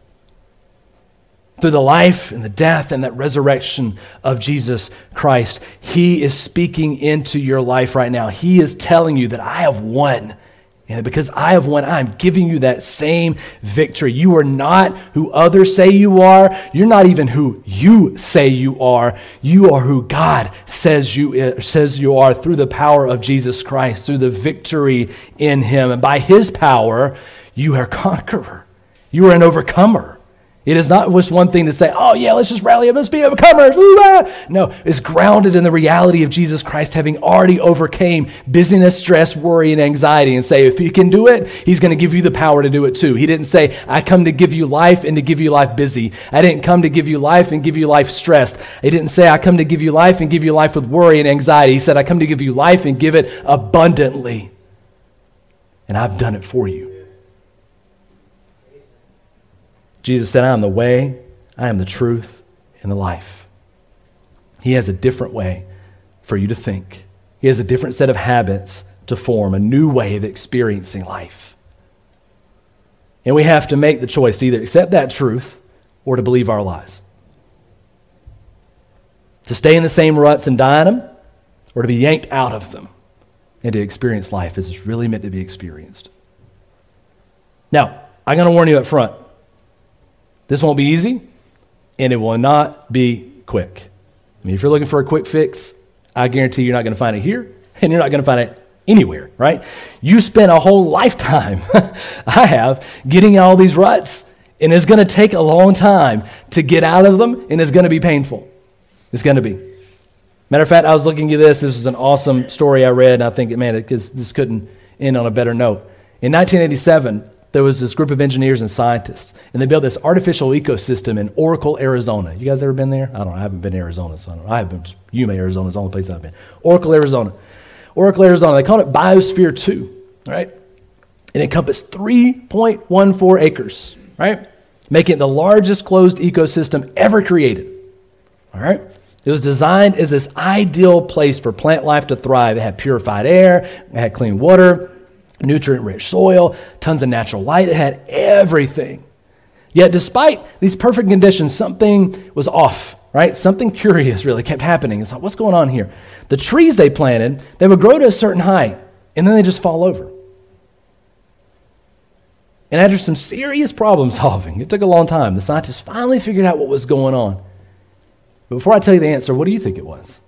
Through the life and the death and that resurrection of Jesus Christ, he is speaking into your life right now. He is telling you that I have won. And because I have won, I'm giving you that same victory. You are not who others say you are. You're not even who you say you are. You are who God says you are through the power of Jesus Christ, through the victory in him. And by his power, you are a conqueror. You are an overcomer. It is not just one thing to say, oh yeah, let's just rally up, let's be overcomers. No, it's grounded in the reality of Jesus Christ having already overcame busyness, stress, worry, and anxiety, and say, if he can do it, he's going to give you the power to do it too. He didn't say, I come to give you life and to give you life busy. I didn't come to give you life and give you life stressed. He didn't say, I come to give you life and give you life with worry and anxiety. He said, I come to give you life and give it abundantly. And I've done it for you. Jesus said, I am the way, I am the truth, and the life. He has a different way for you to think. He has a different set of habits to form, a new way of experiencing life. And we have to make the choice to either accept that truth or to believe our lies. To stay in the same ruts and die in them, or to be yanked out of them and to experience life as it's really meant to be experienced. Now, I'm going to warn you up front. This won't be easy, and it will not be quick. I mean, if you're looking for a quick fix, I guarantee you're not going to find it here, and you're not going to find it anywhere, right? You spent a whole lifetime, I have, getting all these ruts, and it's going to take a long time to get out of them, and it's going to be painful. It's going to be. Matter of fact, I was looking at this. This was an awesome story I read, and I think, man, this couldn't end on a better note. In 1987, there was this group of engineers and scientists, and they built this artificial ecosystem in Oracle, Arizona. You guys ever been there? I don't know. I haven't been to Arizona, so I don't know. I have been to Yuma, Arizona. It's the only place I've been. Oracle, Arizona. They called it Biosphere 2, right? It encompassed 3.14 acres, right? Making it the largest closed ecosystem ever created, all right? It was designed as this ideal place for plant life to thrive. It had purified air, it had clean water, nutrient-rich soil, tons of natural light. It had everything. Yet despite these perfect conditions, something was off, right? Something curious really kept happening. It's like, what's going on here? The trees they planted, they would grow to a certain height, and then they just fall over. And after some serious problem solving, it took a long time, the scientists finally figured out what was going on. But before I tell you the answer, what do you think it was?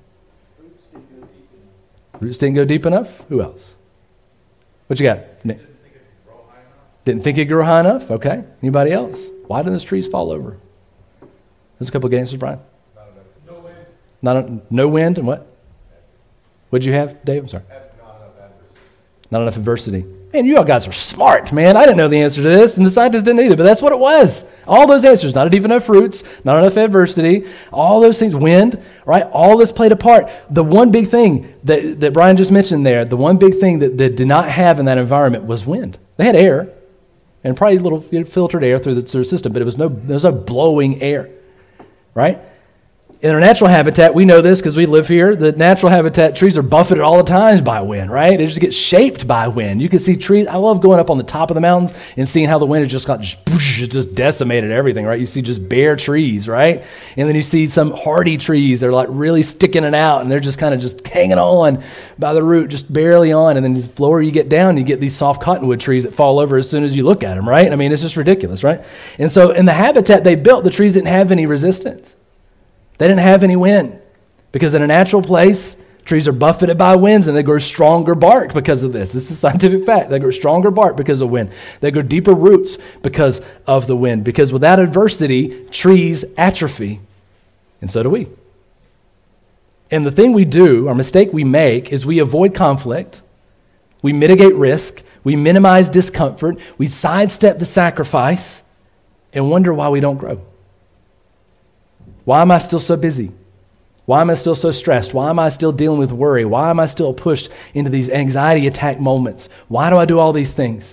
Roots didn't go deep enough? Who else? What you got? Didn't think it grew high enough? Okay. Anybody else? Why did those trees fall over? There's a couple of good answers, Brian. No wind. No wind and what? What'd you have, Dave? I'm sorry. Not enough adversity. Man, you all guys are smart, man. I didn't know the answer to this, and the scientists didn't either, but that's what it was. All those answers, not deep enough roots, not enough adversity, all those things, wind, right? All this played a part. The one big thing that Brian just mentioned there, the one big thing that did not have in that environment was wind. They had air, and probably a little filtered air through the system, but there was no blowing air, right? In our natural habitat, we know this because we live here, the natural habitat, trees are buffeted all the time by wind, right? They just get shaped by wind. You can see trees. I love going up on the top of the mountains and seeing how the wind has just decimated everything, right? You see just bare trees, right? And then you see some hardy trees. They're like really sticking it out, and they're just kind of just hanging on by the root, just barely on. And then the lower you get down, you get these soft cottonwood trees that fall over as soon as you look at them, right? I mean, it's just ridiculous, right? And so in the habitat they built, the trees didn't have any resistance. They didn't have any wind because in a natural place, trees are buffeted by winds and they grow stronger bark because of this. This is a scientific fact. They grow stronger bark because of wind. They grow deeper roots because of the wind. Because without adversity, trees atrophy, and so do we. And the thing we do, our mistake we make, is we avoid conflict, we mitigate risk, we minimize discomfort, we sidestep the sacrifice, and wonder why we don't grow. Why am I still so busy? Why am I still so stressed? Why am I still dealing with worry? Why am I still pushed into these anxiety attack moments? Why do I do all these things?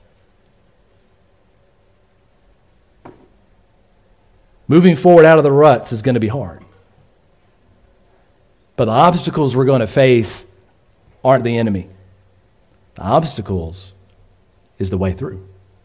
Moving forward out of the ruts is going to be hard. But the obstacles we're going to face aren't the enemy. The obstacles is the way through.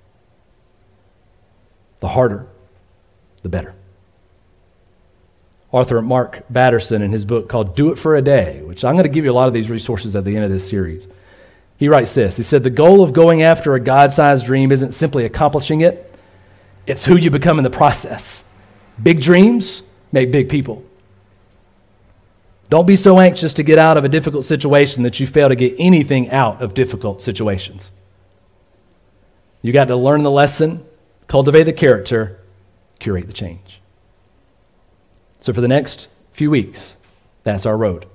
The harder, the better. Author Mark Batterson, in his book called Do It for a Day, which I'm going to give you a lot of these resources at the end of this series. He writes this. He said, the goal of going after a God-sized dream isn't simply accomplishing it. It's who you become in the process. Big dreams make big people. Don't be so anxious to get out of a difficult situation that you fail to get anything out of difficult situations. You got to learn the lesson, cultivate the character, curate the change. So for the next few weeks, that's our road.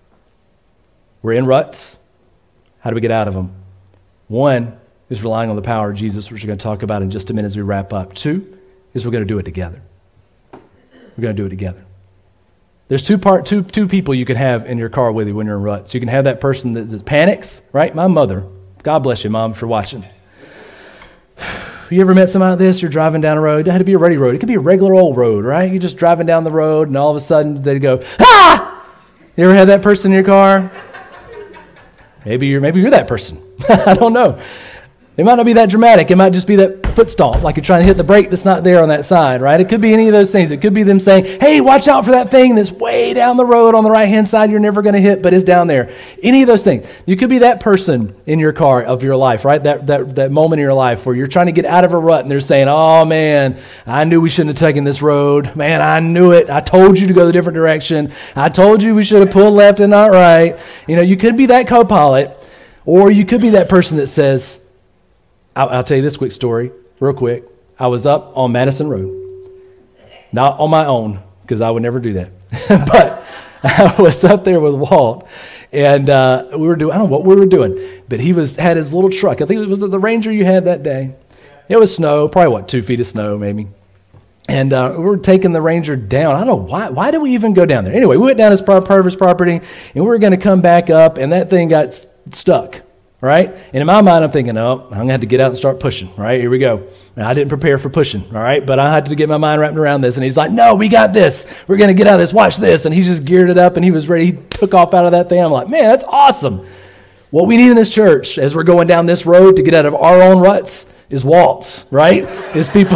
We're in ruts. How do we get out of them? One is relying on the power of Jesus, which we're going to talk about in just a minute as we wrap up. Two is we're going to do it together. We're going to do it together. There's two people you can have in your car with you when you're in ruts. You can have that person that panics, right? My mother. God bless you, Mom, for watching. You ever met somebody like this? You're driving down a road. It doesn't have to be a ruddy road. It could be a regular old road, right? You're just driving down the road, and all of a sudden they go, ah! You ever had that person in your car? Maybe you're that person. I don't know. It might not be that dramatic. It might just be that foot stomp, like you're trying to hit the brake that's not there on that side, right? It could be any of those things. It could be them saying, hey, watch out for that thing that's way down the road on the right-hand side you're never going to hit, but it's down there. Any of those things. You could be that person in your car of your life, right? That moment in your life where you're trying to get out of a rut and they're saying, oh, man, I knew we shouldn't have taken this road. Man, I knew it. I told you to go a different direction. I told you we should have pulled left and not right. You know, you could be that co-pilot, or you could be that person that says, I'll tell you this quick story, real quick. I was up on Madison Road, not on my own, because I would never do that. But I was up there with Walt, and we were doing, I don't know what we were doing, but he had his little truck. I think it was the Ranger you had that day. It was snow, probably 2 feet of snow maybe. And we were taking the Ranger down. I don't know, why did we even go down there? Anyway, we went down his part of his property, and we were going to come back up, and that thing got stuck. Right? And in my mind, I'm thinking, oh, I'm going to have to get out and start pushing. All right, here we go. And I didn't prepare for pushing. All right, but I had to get my mind wrapped around this. And he's like, no, we got this. We're going to get out of this. Watch this. And he just geared it up and he was ready. He took off out of that thing. I'm like, man, that's awesome. What we need in this church as we're going down this road to get out of our own ruts is Walt's, right? Is people...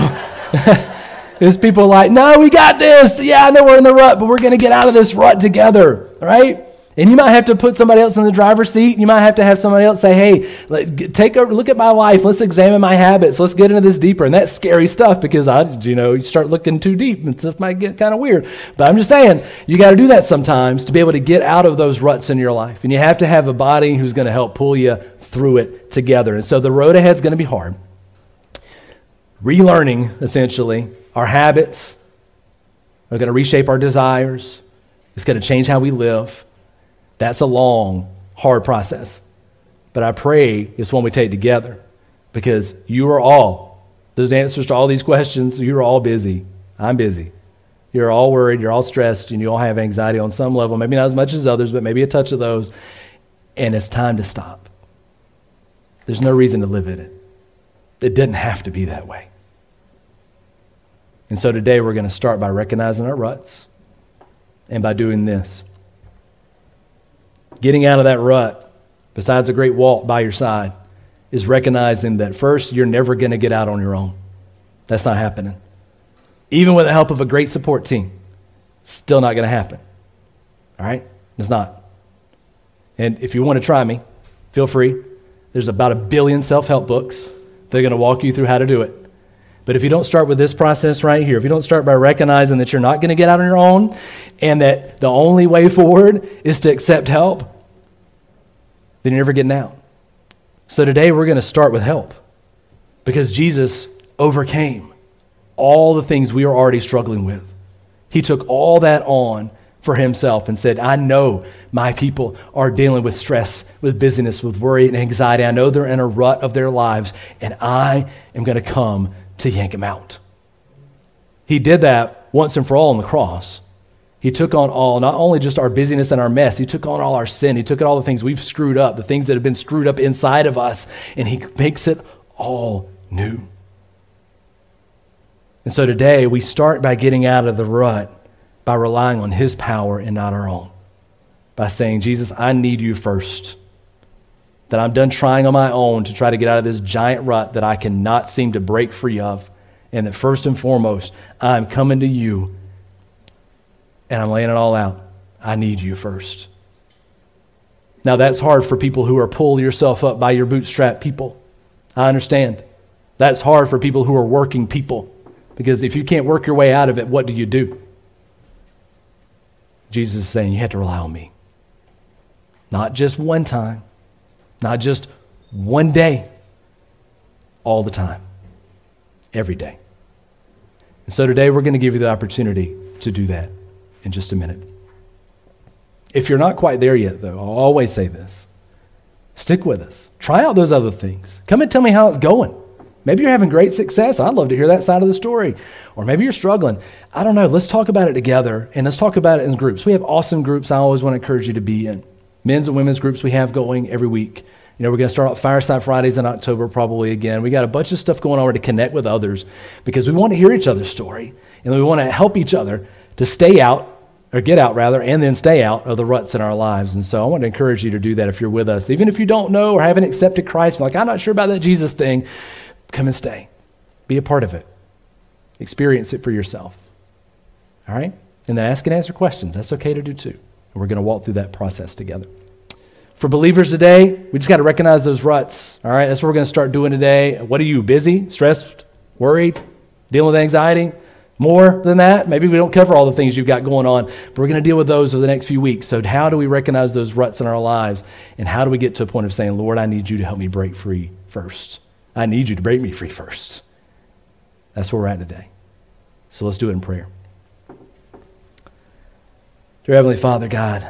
Is people like, no, we got this. Yeah, I know we're in the rut, but we're going to get out of this rut together, right? And you might have to put somebody else in the driver's seat. You might have to have somebody else say, hey, take a look at my life. Let's examine my habits. Let's get into this deeper. And that's scary stuff because, you start looking too deep and stuff might get kind of weird. But I'm just saying, you got to do that sometimes to be able to get out of those ruts in your life. And you have to have a body who's going to help pull you through it together. And so the road ahead is going to be hard. Relearning, essentially, our habits are going to reshape our desires. It's going to change how we live. That's a long, hard process. But I pray it's one we take together because you are all, those answers to all these questions, you're all busy. I'm busy. You're all worried, you're all stressed, and you all have anxiety on some level, maybe not as much as others, but maybe a touch of those. And it's time to stop. There's no reason to live in it. It didn't have to be that way. And so today we're going to start by recognizing our ruts and by doing this. Getting out of that rut, besides a great Walt by your side, is recognizing that first, you're never going to get out on your own. That's not happening. Even with the help of a great support team, still not going to happen. All right? It's not. And if you want to try me, feel free. There's about 1 billion self-help books. They're going to walk you through how to do it. But if you don't start with this process right here, if you don't start by recognizing that you're not going to get out on your own and that the only way forward is to accept help, then you're never getting out. So today we're going to start with help because Jesus overcame all the things we are already struggling with. He took all that on for himself and said, I know my people are dealing with stress, with busyness, with worry and anxiety. I know they're in a rut of their lives, and I am going to come to yank him out. He did that once and for all on the cross. He took on all, not only just our busyness and our mess, he took on all our sin. He took on all the things we've screwed up, the things that have been screwed up inside of us, and he makes it all new. And so today we start by getting out of the rut by relying on his power and not our own. By saying, Jesus, I need you first. That I'm done trying on my own to try to get out of this giant rut that I cannot seem to break free of. And that first and foremost, I'm coming to you and I'm laying it all out. I need you first. Now that's hard for people who are pull yourself up by your bootstrap people. I understand. That's hard for people who are working people. Because if you can't work your way out of it, what do? Jesus is saying you have to rely on me. Not just one time. Not just one day, all the time, every day. And so today we're going to give you the opportunity to do that in just a minute. If you're not quite there yet, though, I'll always say this. Stick with us. Try out those other things. Come and tell me how it's going. Maybe you're having great success. I'd love to hear that side of the story. Or maybe you're struggling. I don't know. Let's talk about it together, and let's talk about it in groups. We have awesome groups I always want to encourage you to be in. Men's and women's groups we have going every week. You know, we're going to start out Fireside Fridays in October probably again. We got a bunch of stuff going on to connect with others because we want to hear each other's story, and we want to help each other to stay out, or get out rather, and then stay out of the ruts in our lives. And so I want to encourage you to do that if you're with us. Even if you don't know or haven't accepted Christ, like, I'm not sure about that Jesus thing, come and stay. Be a part of it. Experience it for yourself. All right? And then ask and answer questions. That's okay to do too. And we're going to walk through that process together. For believers today, we just got to recognize those ruts. All right? That's what we're going to start doing today. What are you, busy, stressed, worried, dealing with anxiety? More than that? Maybe we don't cover all the things you've got going on, but we're going to deal with those over the next few weeks. So how do we recognize those ruts in our lives? And how do we get to a point of saying, Lord, I need you to help me break free first. I need you to break me free first. That's where we're at today. So let's do it in prayer. Dear Heavenly Father, God,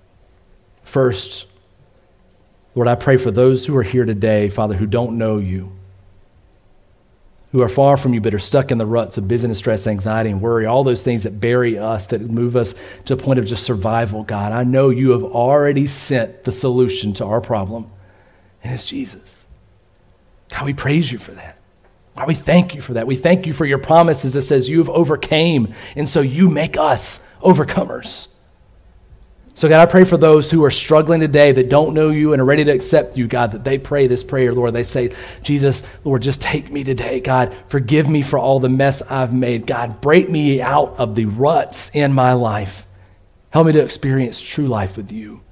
first, Lord, I pray for those who are here today, Father, who don't know you, who are far from you but are stuck in the ruts of business, stress, anxiety, and worry, all those things that bury us, that move us to a point of just survival, God. I know you have already sent the solution to our problem, and it's Jesus. God, we praise you for that. God, we thank you for that. We thank you for your promises that says you have overcame, and so you make us overcomers. So God, I pray for those who are struggling today that don't know you and are ready to accept you, God, that they pray this prayer, Lord. They say, Jesus, Lord, just take me today. God, forgive me for all the mess I've made. God, break me out of the ruts in my life. Help me to experience true life with you.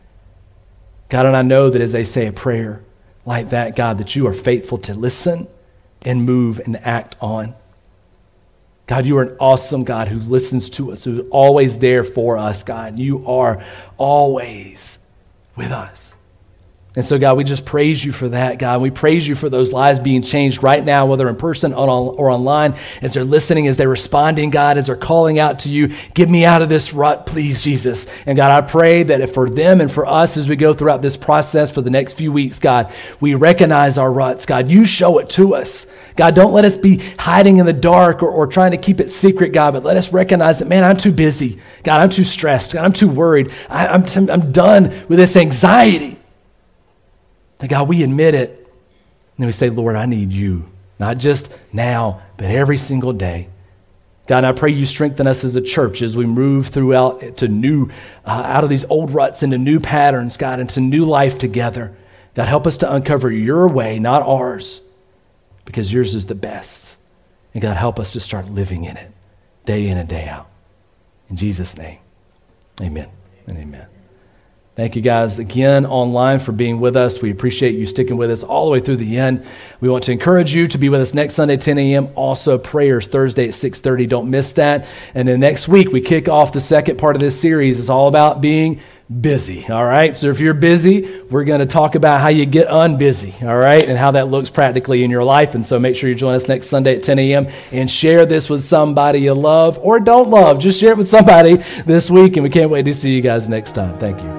God, and I know that as they say a prayer like that, God, that you are faithful to listen and move and act on. God, you are an awesome God who listens to us, who's always there for us, God. You are always with us. And so, God, we just praise you for that, God. We praise you for those lives being changed right now, whether in person or online, as they're listening, as they're responding, God, as they're calling out to you, get me out of this rut, please, Jesus. And God, I pray that for them and for us as we go throughout this process for the next few weeks, God, we recognize our ruts. God, you show it to us. God, don't let us be hiding in the dark or trying to keep it secret, God, but let us recognize that, man, I'm too busy. God, I'm too stressed. God, I'm too worried. I'm done with this anxiety. And God, we admit it. And then we say, Lord, I need you, not just now, but every single day. God, and I pray you strengthen us as a church as we move throughout to new, out of these old ruts into new patterns, God, into new life together. God, help us to uncover your way, not ours, because yours is the best. And God, help us to start living in it day in and day out. In Jesus' name, amen and amen. Thank you guys again online for being with us. We appreciate you sticking with us all the way through the end. We want to encourage you to be with us next Sunday, 10 a.m. Also prayers Thursday at 6:30. Don't miss that. And then next week, we kick off the second part of this series. It's all about being busy, all right? So if you're busy, we're going to talk about how you get unbusy, all right, and how that looks practically in your life. And so make sure you join us next Sunday at 10 a.m. and share this with somebody you love or don't love. Just share it with somebody this week, and we can't wait to see you guys next time. Thank you.